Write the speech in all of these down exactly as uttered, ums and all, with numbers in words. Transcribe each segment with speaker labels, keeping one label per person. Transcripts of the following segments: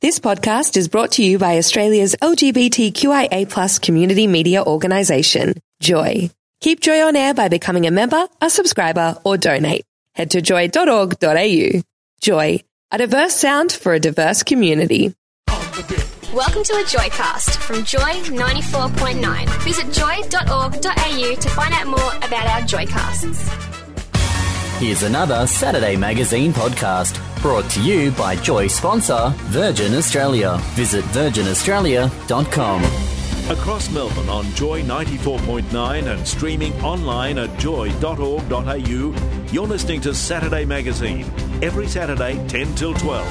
Speaker 1: This podcast is brought to you by Australia's L G B T Q I A plus community media organisation, Joy. Keep Joy on air by becoming a member, a subscriber, or donate. Head to joy dot org dot a u. Joy, a diverse sound for a diverse community.
Speaker 2: Welcome to a Joycast from Joy ninety-four point nine. Visit joy dot org dot a u to find out more about our Joycasts.
Speaker 3: Here's another Saturday Magazine podcast brought to you by Joy sponsor Virgin Australia. Visit virgin australia dot com.
Speaker 4: Across Melbourne on Joy ninety-four point nine and streaming online at joy dot org dot a u, you're listening to Saturday Magazine, every Saturday ten till twelve.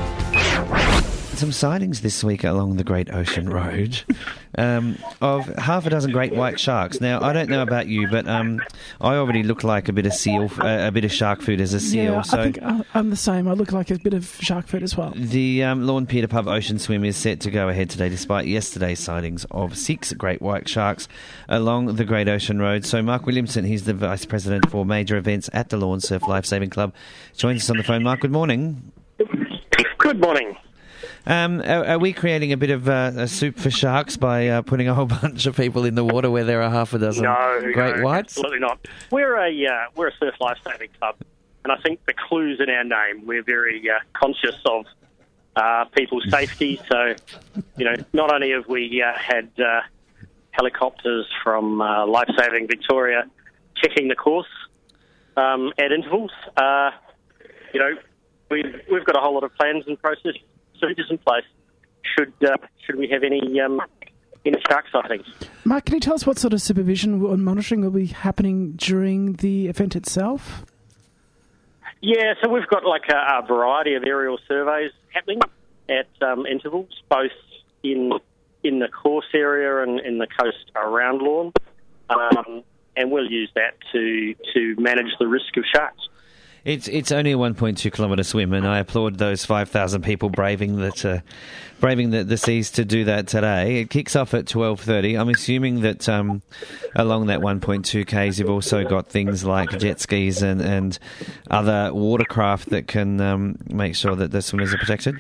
Speaker 5: Some sightings this week along the Great Ocean Road um, of half a dozen great white sharks. Now, I don't know about you, but um, I already look like a bit of seal, uh, a bit of shark food as a seal.
Speaker 6: Yeah,
Speaker 5: so
Speaker 6: I think I'm the same. I look like a bit of shark food as well.
Speaker 5: The um, Lorne Peter Pub Ocean Swim is set to go ahead today, despite yesterday's sightings of six great white sharks along the Great Ocean Road. So Mark Williamson, he's the Vice President for Major Events at the Lorne Surf Lifesaving Club, joins us on the phone. Mark, good morning.
Speaker 7: Good morning.
Speaker 5: Um, are, are we creating a bit of uh, a soup for sharks by uh, putting a whole bunch of people in the water where there are half a dozen
Speaker 7: no,
Speaker 5: great
Speaker 7: no,
Speaker 5: whites?
Speaker 7: Absolutely not. We're a uh, we're a surf lifesaving club, and I think the clue's in our name. We're very uh, conscious of uh, people's safety. So, you know, not only have we uh, had uh, helicopters from uh, Lifesaving Victoria checking the course um, at intervals, uh, you know, we've we've got a whole lot of plans and processes. Procedures in place should uh, should we have any um, any shark sightings.
Speaker 6: Mark, can you tell us what sort of supervision and monitoring will be happening during the event itself?
Speaker 7: Yeah, so we've got like a, a variety of aerial surveys happening at um, intervals, both in in the course area and in the coast around Lorne, um, and we'll use that to to manage the risk of sharks.
Speaker 5: It's it's only a one point two kilometre swim, and I applaud those five thousand people braving that uh, braving the, the seas to do that today. It kicks off at twelve thirty. I'm assuming that um, along that one point two k's you've also got things like jet skis and, and other watercraft that can um, make sure that the swimmers are protected.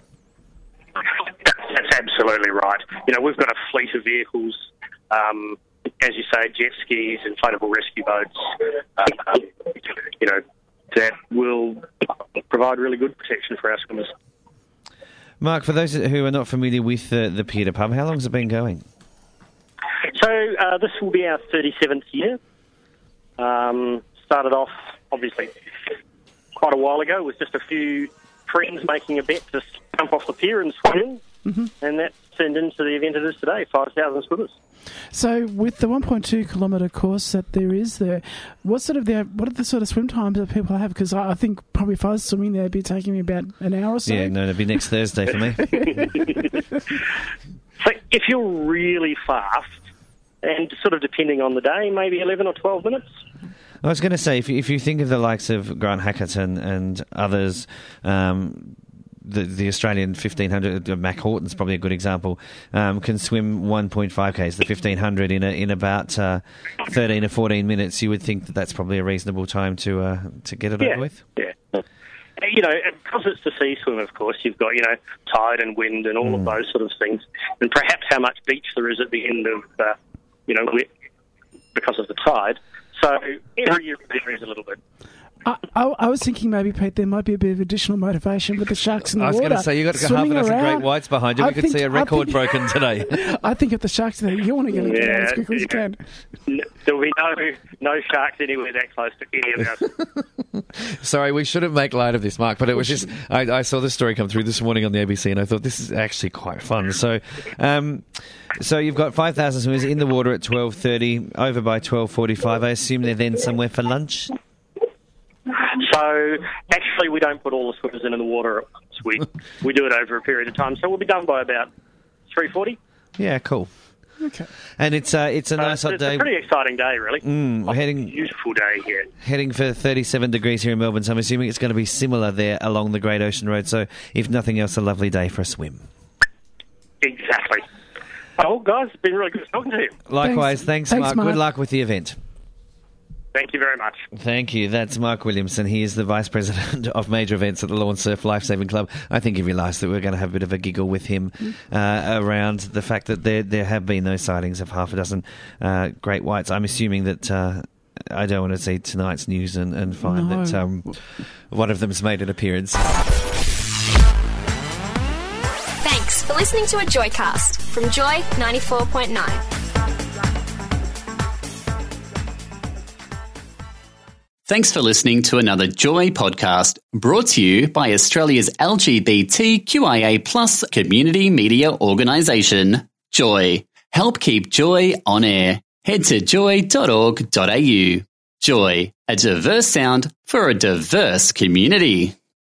Speaker 7: That's absolutely right. You know, we've got a fleet of vehicles, um, as you say, jet skis, inflatable rescue boats, uh, you know, that will provide really good protection for our swimmers.
Speaker 5: Mark, for those who are not familiar with the, the Peter Pub, how long has it been going?
Speaker 7: So uh, this will be our thirty-seventh year. Um, started off, obviously, quite a while ago with just a few friends making a bet to jump off the pier and swim in, mm-hmm. and that turned into the event it is today, five thousand swimmers.
Speaker 6: So, with the one point two kilometre course that there is there, what sort of the what are the sort of swim times that people have? Because I, I think probably if I was swimming there, it'd be taking me about an hour or so.
Speaker 5: Yeah, no, it'd be next Thursday for me.
Speaker 7: So, if you're really fast, and sort of depending on the day, maybe eleven or twelve minutes.
Speaker 5: I was going to say, if you, if you think of the likes of Grant Hackerton and others. Um, The, the Australian fifteen hundred, uh, Mac Horton's probably a good example, um, can swim one point five k's, the fifteen hundred, in a, in about uh, thirteen or fourteen minutes. You would think that that's probably a reasonable time to uh, to get it
Speaker 7: yeah,
Speaker 5: over with?
Speaker 7: Yeah. You know, because it's the sea swim, of course, you've got, you know, tide and wind and all mm. of those sort of things, and perhaps how much beach there is at the end of, uh, you know, because of the tide. So every year varies a little bit.
Speaker 6: I, I, I was thinking maybe, Pete, there might be a bit of additional motivation with the sharks in the water.
Speaker 5: I was going to say, you've got to go half a dozen great whites behind you. We I could think, see a record think, broken today.
Speaker 6: I think if the sharks are there, you want to get,
Speaker 7: yeah,
Speaker 6: get out as quickly as you can.
Speaker 7: There will be no no sharks anywhere that close to any of us.
Speaker 5: Sorry, we shouldn't make light of this, Mark, but it was just, I, I saw this story come through this morning on the A B C, and I thought this is actually quite fun. So, um, so you've got five thousand swimmers in the water at twelve thirty, over by twelve forty-five. I assume they're then somewhere for lunch?
Speaker 7: So, actually, we don't put all the swimmers in the water at once. We, we do it over a period of time. So we'll be done by about three forty.
Speaker 5: Yeah, cool.
Speaker 6: Okay.
Speaker 5: And it's uh, it's a nice
Speaker 7: uh,
Speaker 5: hot
Speaker 7: it's
Speaker 5: day.
Speaker 7: It's a pretty exciting day, really.
Speaker 5: Mm, we're
Speaker 7: oh,
Speaker 5: heading
Speaker 7: beautiful day here.
Speaker 5: Heading for thirty-seven degrees here in Melbourne, so I'm assuming it's going to be similar there along the Great Ocean Road. So, if nothing else, a lovely day for a swim.
Speaker 7: Exactly. Oh, guys, it's been really good talking to you.
Speaker 5: Likewise. Thanks,
Speaker 6: Thanks,
Speaker 5: Mark.
Speaker 6: Mark.
Speaker 5: Good luck with the event.
Speaker 7: Thank you very much.
Speaker 5: Thank you. That's Mark Williamson. He is the Vice President of Major Events at the Lawn Surf Lifesaving Club. I think he realised that we we're going to have a bit of a giggle with him uh, around the fact that there there have been no sightings of half a dozen uh, great whites. I'm assuming that uh, I don't want to see tonight's news and, and find
Speaker 6: No.
Speaker 5: that um, one of them's made an appearance.
Speaker 2: Thanks for listening to a Joycast from Joy ninety-four point nine.
Speaker 3: Thanks for listening to another Joy podcast brought to you by Australia's L G B T Q I A plus community media organisation, Joy. Help keep Joy on air. Head to joy dot org dot a u. Joy, a diverse sound for a diverse community.